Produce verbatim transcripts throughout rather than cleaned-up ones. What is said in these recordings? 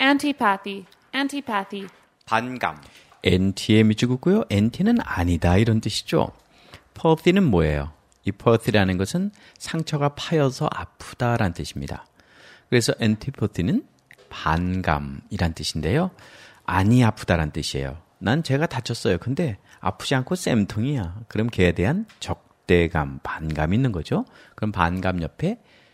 antipathy, antipathy. 반감. anti의 미주구고요. anti는 아니다 이런 뜻이죠. pathy는 뭐예요? 이 pathy라는 것은 상처가 파여서 아프다라는 뜻입니다. 그래서 antipathy는 반감이란 뜻인데요. 아니 아프다란 뜻이에요. 난 제가 다쳤어요. 근데 아프지 않고 쌤통이야. 그럼 걔에 대한 적대감, 반감이 있는 거죠. 그럼 반감 옆에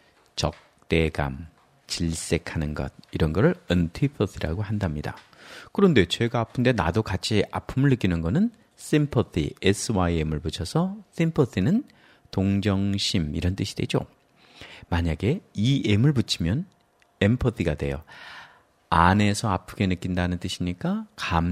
적대감, 질색하는 것 이런 거를 antipathy라고 한답니다. 그런데 제가 아픈데 나도 같이 아픔을 느끼는 거는 sympathy, S-Y-M을 붙여서 sympathy는 동정심 이런 뜻이 되죠. 만약에 이 M을 붙이면 empathy가 돼요. 안에서 아프게 느낀다는 뜻이니까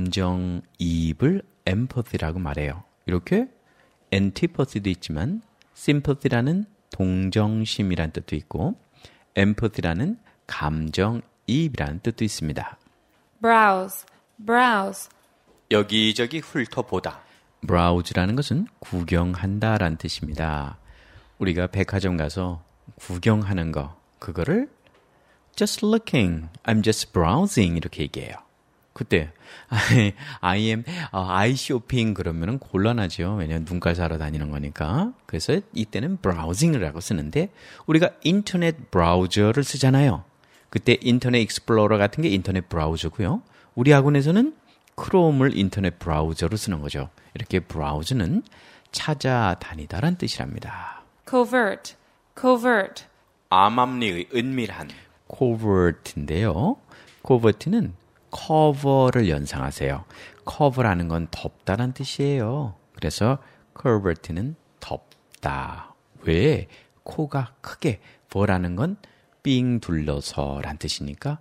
감정이입을 empathy라고 말해요. 이렇게 antipathy도 있지만 sympathy라는 동정심이란 뜻도 있고 empathy라는 감정이입이라는 뜻도 있습니다. browse, browse. 여기저기 훑어보다. browse라는 것은 구경한다라는 뜻입니다. 우리가 백화점 가서 구경하는 거, 그거를 just looking, I'm just browsing 이렇게 얘기해요. 그때 I, I am 어, eye shopping 그러면은 곤란하죠. 왜냐하면 눈깔 사러 다니는 거니까. 그래서 이때는 browsing이라고 쓰는데 우리가 인터넷 브라우저를 쓰잖아요. 그때 인터넷 익스플로러 같은 게 인터넷 브라우저고요. 우리 학원에서는 크롬을 인터넷 브라우저로 쓰는 거죠. 이렇게 브라우저는 찾아다니다란 뜻이랍니다. covert, covert. 암암리의 은밀한. covert인데요. covert는 cover를 연상하세요. cover라는 건 덮다란 뜻이에요. 그래서 covert는 덮다. 왜? 코가 크게, ver라는 건 삥 둘러서란 뜻이니까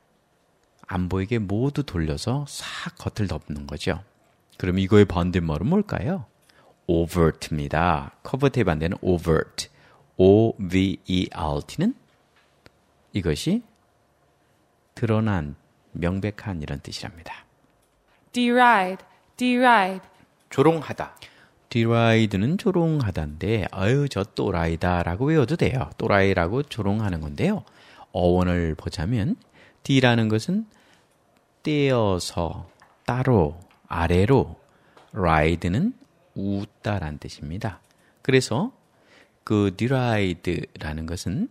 안 보이게 모두 돌려서 싹 겉을 덮는 거죠. 그럼 이거의 반대말은 뭘까요? overt입니다. covert의 반대는 overt. O-V-E-R-T는 이것이 드러난, 명백한 이런 뜻이랍니다. deride, deride. 조롱하다. deride는 조롱하다인데 아유 저 또라이다라고 외워도 돼요. 또라이라고 조롱하는 건데요. 어원을 보자면 D라는 것은 떼어서 따로 아래로 ride는 웃다란 뜻입니다. 그래서 그 deride라는 것은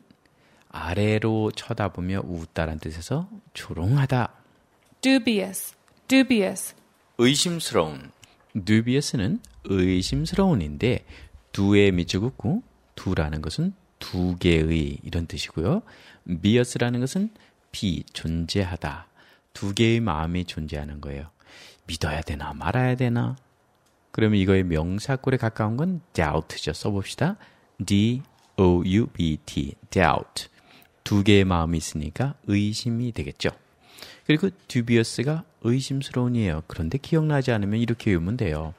아래로 쳐다보며 웃다란 뜻에서 조롱하다. dubious, dubious. 의심스러운. dubious는 의심스러운인데 두의 밑줄 긋고 두라는 것은 두 개의 이런 뜻이고요. bious라는 것은 비, 존재하다. 두 개의 마음이 존재하는 거예요. 믿어야 되나 말아야 되나? 그러면 이거의 명사꼴에 가까운 건 doubt죠. 써봅시다. D-O-U-B-T, doubt. 두 개의 마음이 있으니까 의심이 되겠죠. 그리고 dubious가 의심스러운이에요. 그런데 기억나지 않으면 이렇게 외우면 돼요.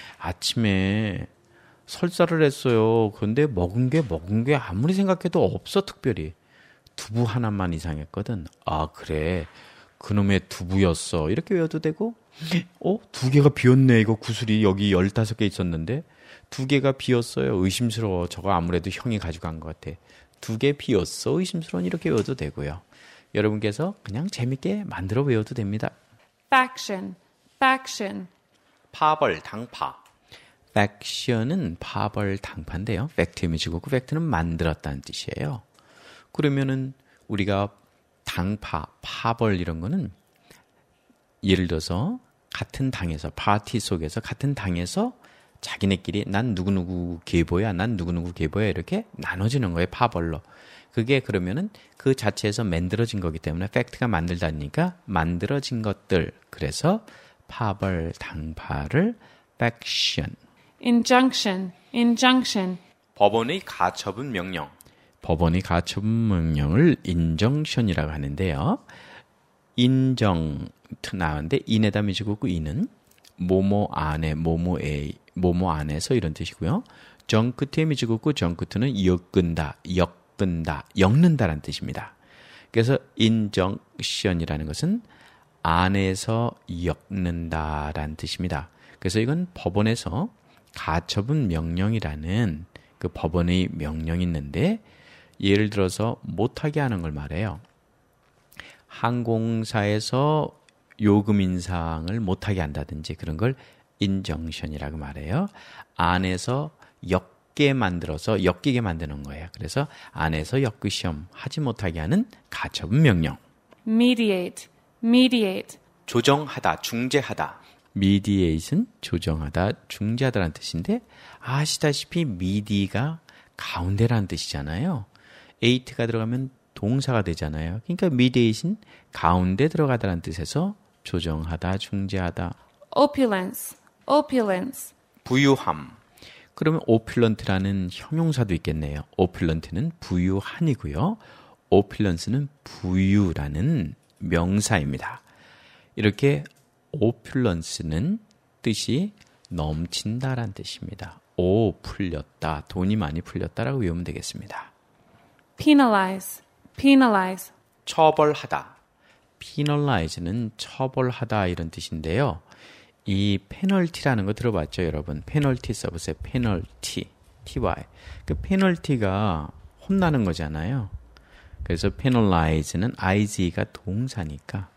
아침에 설사를 했어요. 그런데 먹은 게 먹은 게 아무리 생각해도 없어 특별히. 두부 하나만 이상했거든. 아 그래 그놈의 두부였어. 이렇게 외워도 되고 어? 두 개가 비었네. 이거 구슬이 여기 열다섯 개 있었는데 두 개가 비었어요. 의심스러워. 저거 아무래도 형이 가져간 것 같아. 두 개 비었어. 의심스러운 이렇게 외워도 되고요. 여러분께서 그냥 재밌게 만들어 외워도 됩니다. faction, faction. 파벌, 당파. faction은 파벌, 당파인데요. fact의 미주고 fact는 만들었다는 뜻이에요. 그러면은 우리가 당파, 파벌 이런 거는 예를 들어서 같은 당에서 파티 속에서 같은 당에서 자기네끼리 난 누구누구 계보야, 난 누구누구 계보야 이렇게 나눠지는 거예요. 파벌로. 그게 그러면은 그 자체에서 만들어진 거기 때문에 팩트가 만들다니까 만들어진 것들. 그래서 파벌, 당파를 faction. injunction, injunction. 법원의 가처분 명령. 법원이 가처분 명령을 인정션이라고 하는데요. 인정 나왔는데 인에다 미주고 이는 뭐뭐 안에 뭐뭐에 뭐뭐 안에서 이런 뜻이고요. 정 끝에 미주고 정 끝은 엮은다, 엮은다, 엮는다라는 뜻입니다. 그래서 인정션이라는 것은 안에서 엮는다라는 뜻입니다. 그래서 이건 법원에서 가처분 명령이라는 그 법원의 명령이 있는데 예를 들어서 못하게 하는 걸 말해요. 항공사에서 요금 인상을 못하게 한다든지 그런 걸 인정션이라고 말해요. 안에서 엮게 만들어서 엮이게 만드는 거예요. 그래서 안에서 엮으시험 하지 못하게 하는 가처분 명령. mediate, mediate, 조정하다, 중재하다. mediate은 조정하다, 중재하다라는 뜻인데 아시다시피 medi가 가운데라는 뜻이잖아요. ate가 들어가면 동사가 되잖아요. 그러니까 mediate은 가운데 들어가다라는 뜻에서 조정하다, 중재하다. opulence, opulence, 부유함. 그러면 opulent라는 형용사도 있겠네요. opulent는 부유한이고요. opulence는 부유라는 명사입니다. 이렇게 opulence는 뜻이 넘친다라는 뜻입니다. 오, 풀렸다, 돈이 많이 풀렸다라고 외우면 되겠습니다. penalize, penalize, 처벌하다. penalize는 처벌하다 이런 뜻인데요. 이 페널티라는 거 들어봤죠, 여러분? 페널티 써보세요. 페널티, ty. 그 페널티가 혼나는 거잖아요. 그래서 penalize는 iz가 동사니까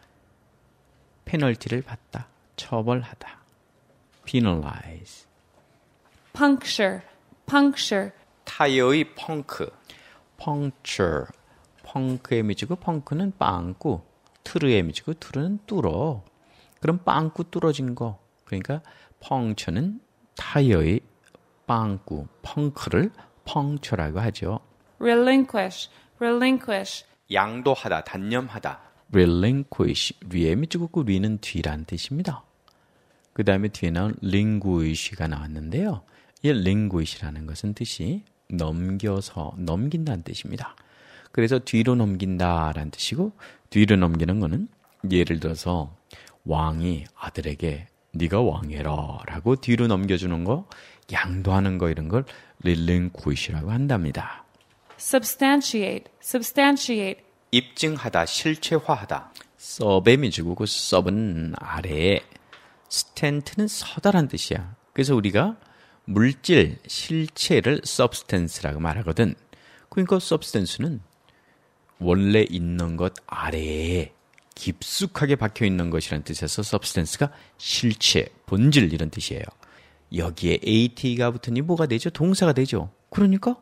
페널티를 받다, 처벌하다. penalize. puncture, puncture, 타이어의 펑크. puncture. 펑크에 미치고 펑크는 빵꾸, 트르에 미치고 트르는 뚫어. 그럼 빵꾸 뚫어진 거. 그러니까 펑처는 타이어의 빵꾸, 펑크를 펑처라고 하죠. relinquish, relinquish, 양도하다, 단념하다. relinquish, 위에 미치고 그 위는 뒤란 뜻입니다. 그 다음에 뒤에 나온 linguish가 나왔는데요. 이 linguish라는 것은 뜻이 넘겨서, 넘긴다는 뜻입니다. 그래서 뒤로 넘긴다라는 뜻이고, 뒤로 넘기는 거는 예를 들어서 왕이 아들에게 네가 왕해라 라고 뒤로 넘겨주는 거, 양도하는 거, 이런 걸 relinquish라고 한답니다. substantiate, substantiate, 입증하다, 실체화하다. sub에 미주고 그 sub은 아래에, 스탠트는 서다란 뜻이야. 그래서 우리가 물질, 실체를 substance라고 말하거든. 그러니까 substance는 원래 있는 것 아래에 깊숙하게 박혀 있는 것이라는 뜻에서 substance가 실체, 본질 이런 뜻이에요. 여기에 at가 붙으니 뭐가 되죠? 동사가 되죠. 그러니까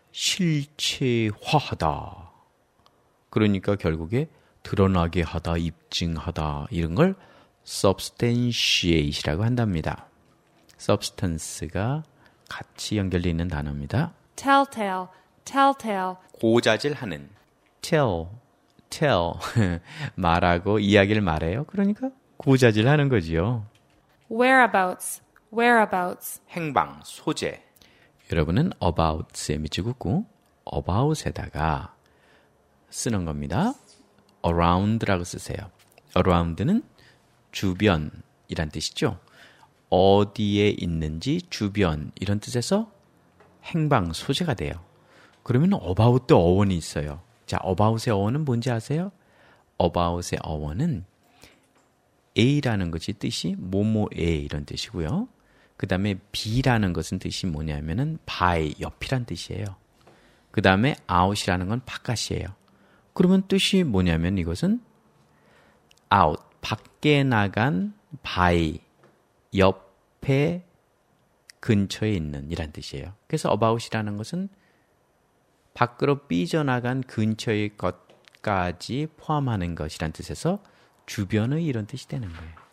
실체화하다. 그러니까 결국에 드러나게 하다, 입증하다 이런 걸 substantiate이라고 한답니다. substance가 같이 연결되어 있는 단어입니다. telltale, telltale, 고자질하는. tell, tell, 말하고 이야기를 말해요. 그러니까 고자질하는 거지요. whereabouts, whereabouts, 행방, 소재. 여러분은 about에 미치고 about에다가 쓰는 겁니다. around라고 쓰세요. around는 주변이란 뜻이죠. 어디에 있는지 주변 이런 뜻에서 행방, 소재가 돼요. 그러면 about도 어원이 있어요. 자, about의 어원은 뭔지 아세요? about의 어원은 A라는 것이 뜻이 뭐뭐에 이런 뜻이고요. 그 다음에 B라는 것은 뜻이 뭐냐면은 by, 옆이란 뜻이에요. 그 다음에 out이라는 건 바깥이에요. 그러면 뜻이 뭐냐면 이것은 out, 밖에 나간 by, 옆에 근처에 있는 이란 뜻이에요. 그래서 about이라는 것은 밖으로 삐져나간 근처의 것까지 포함하는 것이란 뜻에서 주변의 이런 뜻이 되는 거예요.